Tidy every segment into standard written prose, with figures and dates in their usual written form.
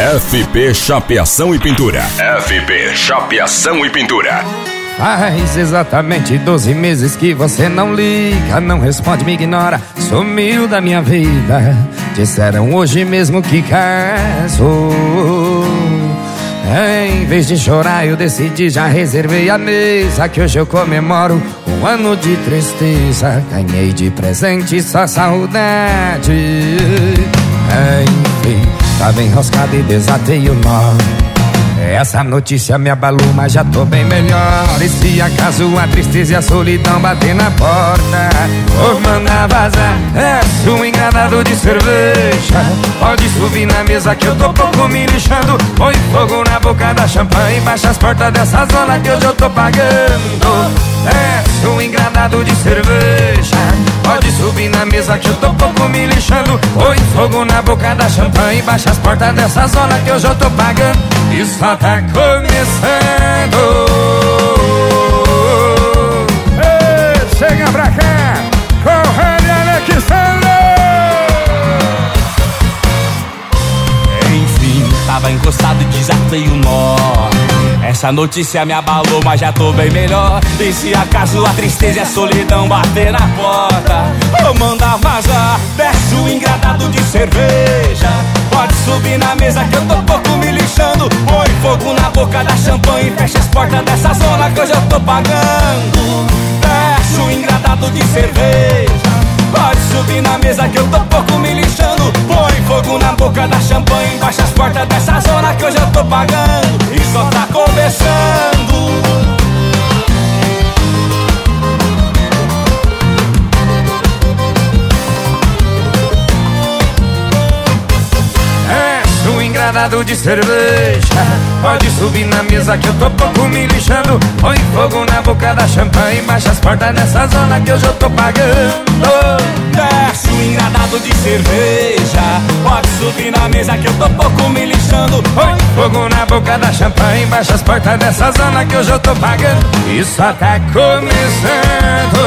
FP Chapeação e Pintura. FP Chapeação e Pintura. Faz exatamente 12 meses que você não liga, não responde, me ignora, sumiu da minha vida. Disseram hoje mesmo que casou. Em vez de chorar eu decidi, já reservei a mesa, que hoje eu comemoro um ano de tristeza. Ganhei de presente só saudade. Enfim, tava enroscado e desatei o nó. Essa notícia me abalou, mas já tô bem melhor. E se acaso a tristeza e a solidão bater na porta, vou mandar vazar. É um engradado de cerveja, pode subir na mesa que eu tô pouco me lixando. Põe fogo na boca da champanhe, baixa as portas dessa zona que hoje eu tô pagando. É um engradado de cerveja, pode subir na mesa que eu tô pouco me lixando. Põe fogo na boca da champanhe, baixa as portas dessa zona que hoje eu tô pagando. E só tá começando. Ei, chega pra cá, Correia Alexandre. Enfim, tava encostado e desatei o nó. Essa notícia me abalou, mas já tô bem melhor. E se acaso a tristeza e a solidão bater na porta, vou mandar vazar. Desce o engradado de cerveja, pode subir na mesa que eu tô pouco me lixando. Põe fogo na boca da champanhe, fecha as portas dessa zona que hoje eu tô pagando. Desce o engradado de cerveja, pode subir na mesa que eu tô pouco me lixando. Põe fogo na boca da champanhe, baixa as portas dessa zona que hoje eu tô pagando. E só tá começando. Engradado de cerveja, pode subir na mesa que eu tô pouco me lixando. Põe fogo na boca da champanhe, baixa as portas dessa zona que hoje eu tô pagando. Desce o engradado de cerveja, pode subir na mesa que eu tô pouco me lixando. Põe fogo na boca da champanhe, baixa as portas dessa zona que hoje eu tô pagando. E só tá começando.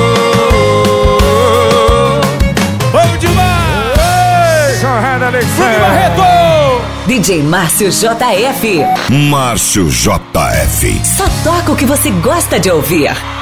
Vamos demais! Correia Alexandre. DJ Márcio JF. Márcio JF. Só toca o que você gosta de ouvir.